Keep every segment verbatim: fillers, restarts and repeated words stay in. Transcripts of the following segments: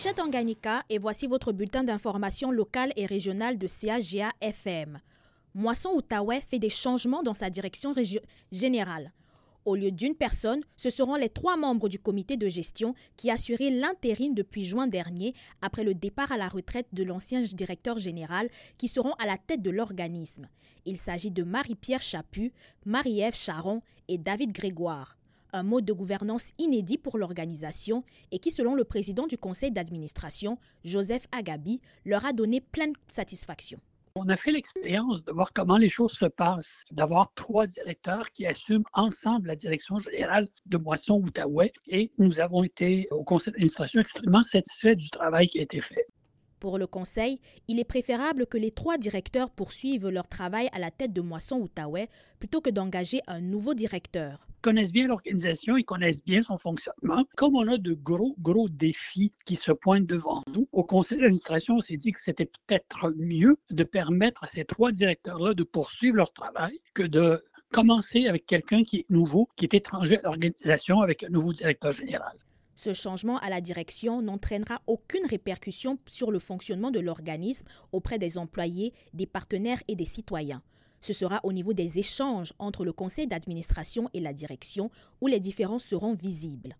Michel Tanganyika et voici votre bulletin d'information locale et régionale de C A G A F M. Moisson-Outaouais fait des changements dans sa direction régi- générale. Au lieu d'une personne, ce seront les trois membres du comité de gestion qui assuraient l'intérim depuis juin dernier après le départ à la retraite de l'ancien directeur général qui seront à la tête de l'organisme. Il s'agit de Marie-Pierre Chaput, Marie-Ève Charon et David Grégoire. Un mode de gouvernance inédit pour l'organisation et qui, selon le président du conseil d'administration, Joseph Agabi, leur a donné pleine satisfaction. On a fait l'expérience de voir comment les choses se passent, d'avoir trois directeurs qui assument ensemble la direction générale de Moisson-Outaouais et nous avons été au conseil d'administration extrêmement satisfaits du travail qui a été fait. Pour le conseil, il est préférable que les trois directeurs poursuivent leur travail à la tête de Moisson-Outaouais plutôt que d'engager un nouveau directeur. Ils connaissent bien l'organisation, ils connaissent bien son fonctionnement. Comme on a de gros, gros défis qui se pointent devant nous, au conseil d'administration, on s'est dit que c'était peut-être mieux de permettre à ces trois directeurs-là de poursuivre leur travail que de commencer avec quelqu'un qui est nouveau, qui est étranger à l'organisation, avec un nouveau directeur général. Ce changement à la direction n'entraînera aucune répercussion sur le fonctionnement de l'organisme auprès des employés, des partenaires et des citoyens. Ce sera au niveau des échanges entre le conseil d'administration et la direction où les différences seront visibles.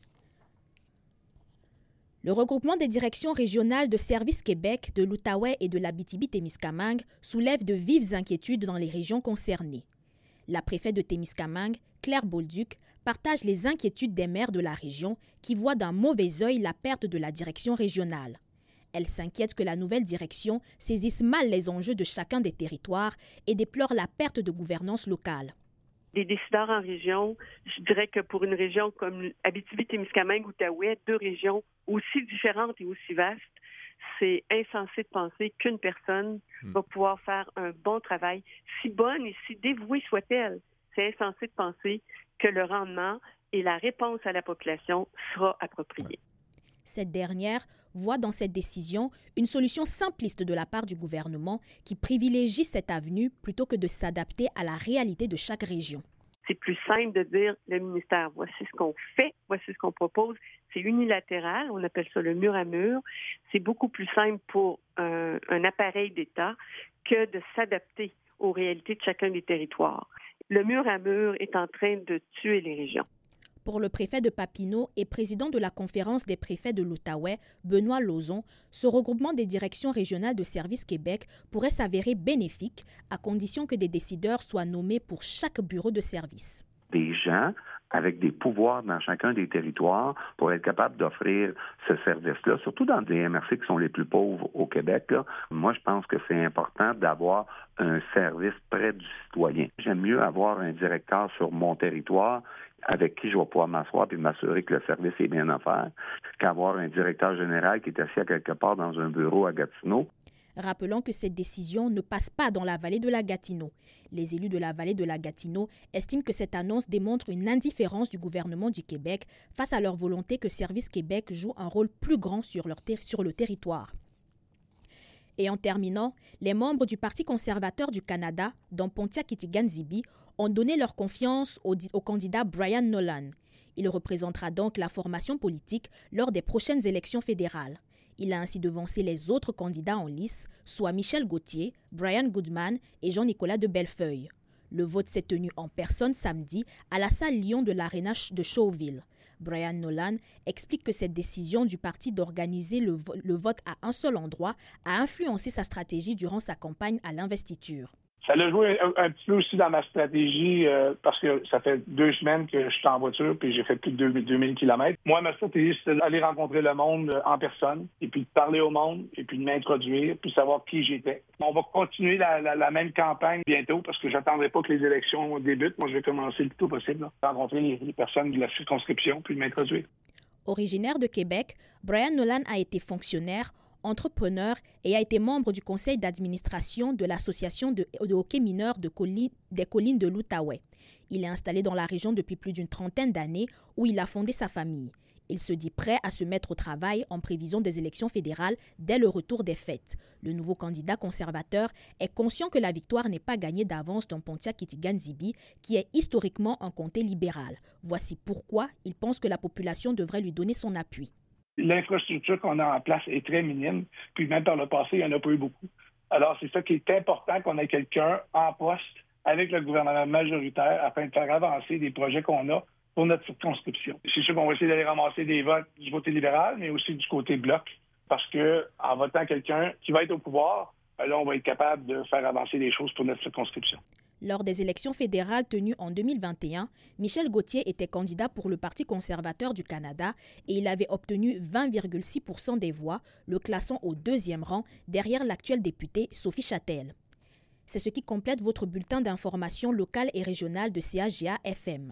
Le regroupement des directions régionales de Services Québec, de l'Outaouais et de l'Abitibi-Témiscamingue soulève de vives inquiétudes dans les régions concernées. La préfète de Témiscamingue, Claire Bolduc, partage les inquiétudes des maires de la région qui voient d'un mauvais œil la perte de la direction régionale. Elle s'inquiète que la nouvelle direction saisisse mal les enjeux de chacun des territoires et déplore la perte de gouvernance locale. Les décideurs en région, je dirais que pour une région comme Abitibi-Témiscamingue ou Outaouais, deux régions aussi différentes et aussi vastes, c'est insensé de penser qu'une personne mmh. va pouvoir faire un bon travail, si bonne et si dévouée soit-elle. C'est insensé de penser que le rendement et la réponse à la population sera appropriée. Cette dernière voit dans cette décision une solution simpliste de la part du gouvernement qui privilégie cette avenue plutôt que de s'adapter à la réalité de chaque région. C'est plus simple de dire le ministère, voici ce qu'on fait, voici ce qu'on propose. C'est unilatéral, on appelle ça le mur à mur. C'est beaucoup plus simple pour un, un appareil d'État que de s'adapter aux réalités de chacun des territoires. Le mur à mur est en train de tuer les régions. Pour le préfet de Papineau et président de la conférence des préfets de l'Outaouais, Benoît Lauzon, ce regroupement des directions régionales de Services Québec pourrait s'avérer bénéfique à condition que des décideurs soient nommés pour chaque bureau de service. Des gens avec des pouvoirs dans chacun des territoires pour être capable d'offrir ce service-là, surtout dans des M R C qui sont les plus pauvres au Québec. Là. Moi, je pense que c'est important d'avoir un service près du citoyen. J'aime mieux avoir un directeur sur mon territoire avec qui je vais pouvoir m'asseoir et m'assurer que le service est bien offert, qu'avoir un directeur général qui est assis à quelque part dans un bureau à Gatineau. Rappelons que cette décision ne passe pas dans la vallée de la Gatineau. Les élus de la vallée de la Gatineau estiment que cette annonce démontre une indifférence du gouvernement du Québec face à leur volonté que Services Québec joue un rôle plus grand sur, leur ter- sur le territoire. Et en terminant, les membres du Parti conservateur du Canada, dont Pontiac-Kitigan-Zibi, ont donné leur confiance au, di- au candidat Brian Nolan. Il représentera donc la formation politique lors des prochaines élections fédérales. Il a ainsi devancé les autres candidats en lice, soit Michel Gauthier, Brian Goodman et Jean-Nicolas de Bellefeuille. Le vote s'est tenu en personne samedi à la salle Lion de l'Arena de Showville. Brian Nolan explique que cette décision du parti d'organiser le, vo- le vote à un seul endroit a influencé sa stratégie durant sa campagne à l'investiture. Ça a joué un, un petit peu aussi dans ma stratégie euh, parce que ça fait deux semaines que je suis en voiture puis j'ai fait plus de deux mille kilomètres. Moi, ma stratégie, c'était d'aller rencontrer le monde euh, en personne et puis de parler au monde et puis de m'introduire puis savoir qui j'étais. On va continuer la, la, la même campagne bientôt parce que j'attendrai pas que les élections débutent. Moi, je vais commencer le plus tôt possible, là, rencontrer les, les personnes de la circonscription puis de m'introduire. Originaire de Québec, Brian Nolan a été fonctionnaire, entrepreneur et a été membre du conseil d'administration de l'association de, de hockey mineur de Colli- des collines de l'Outaouais. Il est installé dans la région depuis plus d'une trentaine d'années où il a fondé sa famille. Il se dit prêt à se mettre au travail en prévision des élections fédérales dès le retour des fêtes. Le nouveau candidat conservateur est conscient que la victoire n'est pas gagnée d'avance dans Pontiac-Kitigan-Zibi, qui est historiquement un comté libéral. Voici pourquoi il pense que la population devrait lui donner son appui. L'infrastructure qu'on a en place est très minime, puis même par le passé, il n'y en a pas eu beaucoup. Alors, c'est ça qui est important, qu'on ait quelqu'un en poste avec le gouvernement majoritaire afin de faire avancer des projets qu'on a pour notre circonscription. C'est sûr qu'on va essayer d'aller ramasser des votes du côté libéral, mais aussi du côté bloc, parce que en votant quelqu'un qui va être au pouvoir, là, on va être capable de faire avancer les choses pour notre circonscription. Lors des élections fédérales tenues en deux mille vingt et un, Michel Gauthier était candidat pour le Parti conservateur du Canada et il avait obtenu vingt virgule six pour cent des voix, le classant au deuxième rang derrière l'actuelle députée Sophie Châtel. C'est ce qui complète votre bulletin d'information locale et régionale de C A G A F M.